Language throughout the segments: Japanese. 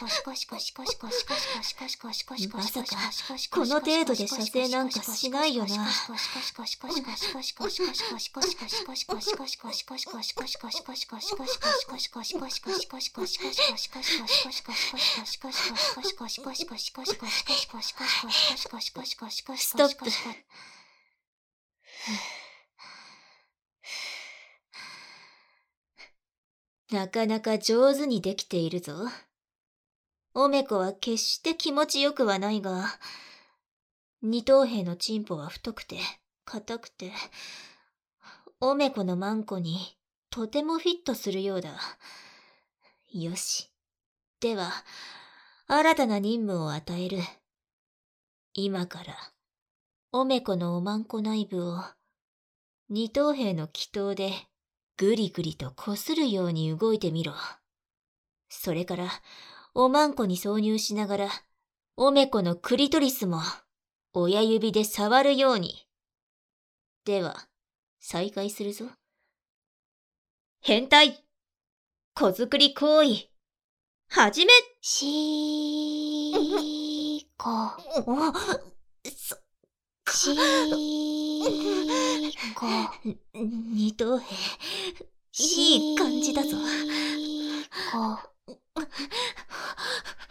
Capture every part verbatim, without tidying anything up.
まさか、この程度で射精なんかしないよな。ストップ。なかなか上手にできているぞ。おめこは決して気持ちよくはないが、二等兵のチンポは太くて、硬くて、おめこのマンコにとてもフィットするようだ。よし。では、新たな任務を与える。今から、おめこのおまんこ内部を、二等兵の気筒で、ぐりぐりとこするように動いてみろ。それから、おまんこに挿入しながら、おめこのクリトリスも、親指で触るように。では、再開するぞ。変態子作り行為はじめしーこ。 そ、 しーこ。 二等兵、いい感じだぞ。 しーこ。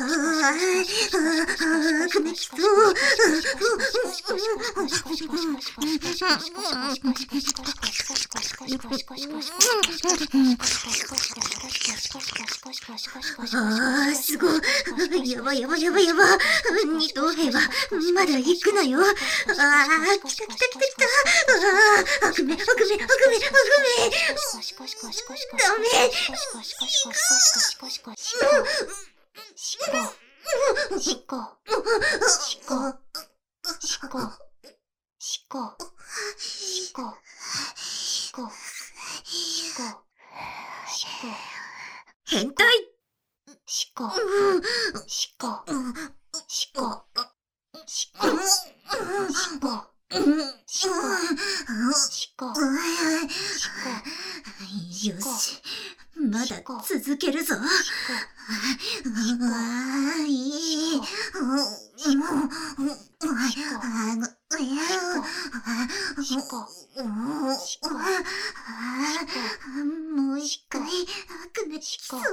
くめきそう。ああ、すごい。やばやばやばやば。二等兵は、まだ行くなよ。ああ、来た来た来た来た。ああ、悪夢、悪夢、悪夢、悪夢。ダメ。しこ、しこ、しこ、しこ、しこ、しこ、しこ、しこ、しこ、 変態。 しこ、しこ、しこ、しこ、しこ、しこ、しこ、 よし、まだ続けるぞ。ああ、いい。もう一回悪夢きそう。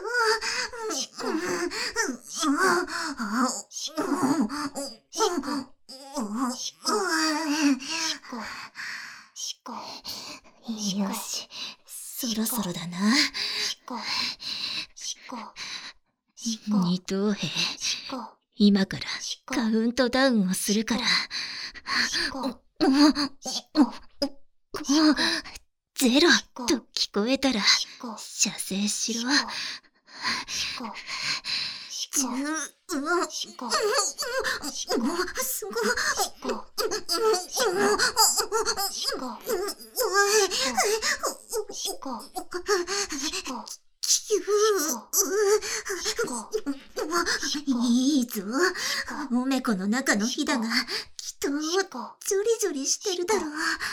よし、そろそろだな。二等兵、今からカウントダウンをするから。ゼロと聞こえたら射精しろ。十、うわ、すごい。いいぞ。おめこの中のひだがきっとゾリゾリしてるだろう。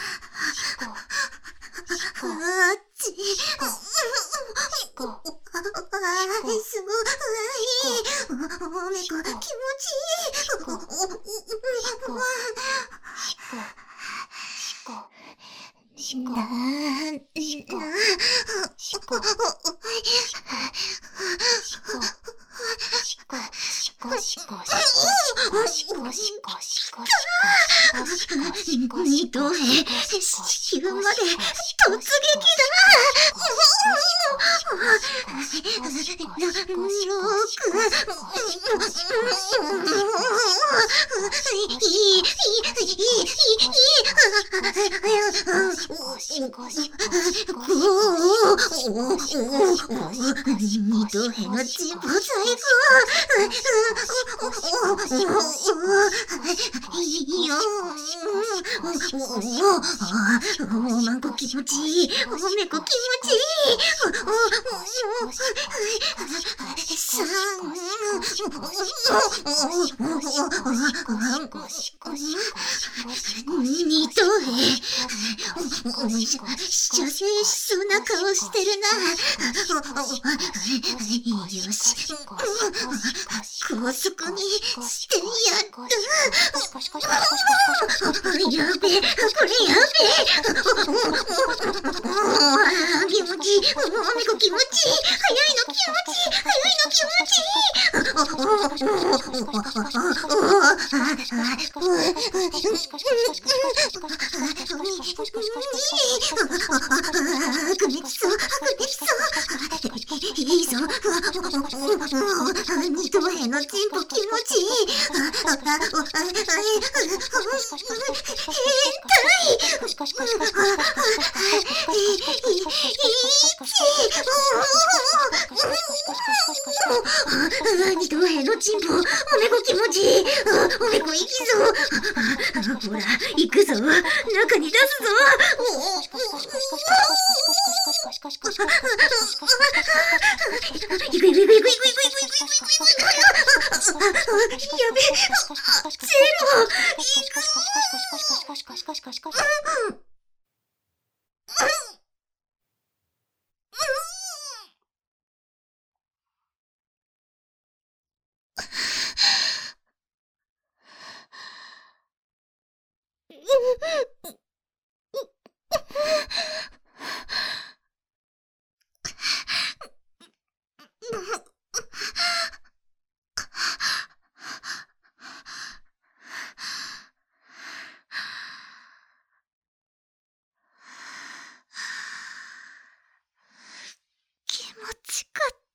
あっち。あー、すごい。おめこ気持ちいい。なんだ。二等兵、地球まで突撃だ。二等兵のチンポ最高。いいよ。おまんこ気持ちいい。おめこ気持ちいい。三。二等兵。射精しそうな顔してるな。よし。高速にしてやる。やべえ、これやべえ。気持ちいい。おめこ気持ちいい。早いの気持ちいい。早いの気持ちいい。くねきそう、くねきそう。いいぞ。二等兵のチンポ気持ちいい。二等兵のチンポ、おめこ気持ちいい。おめこいいぞ。ほら、行くぞ。中に出すぞ。いくいくいくいくいくいくいくいくいくいく。やべえ。ゼロ。気持ちかった。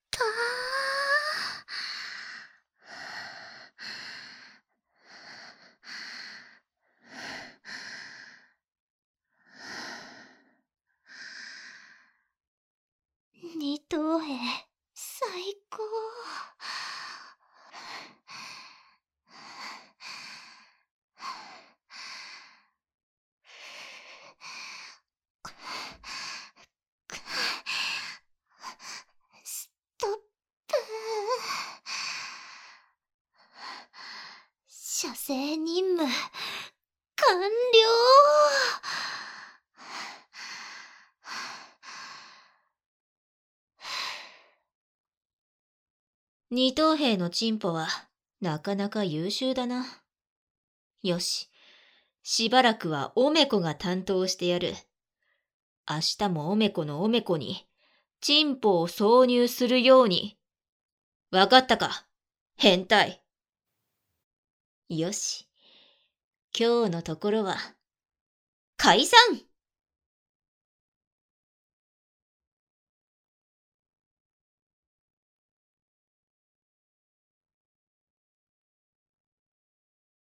射精任務、完了。二等兵のチンポはなかなか優秀だな。よし、しばらくはおめこが担当してやる。明日もおめこのおめこにチンポを挿入するように。わかったか、変態。よし、今日のところは解散。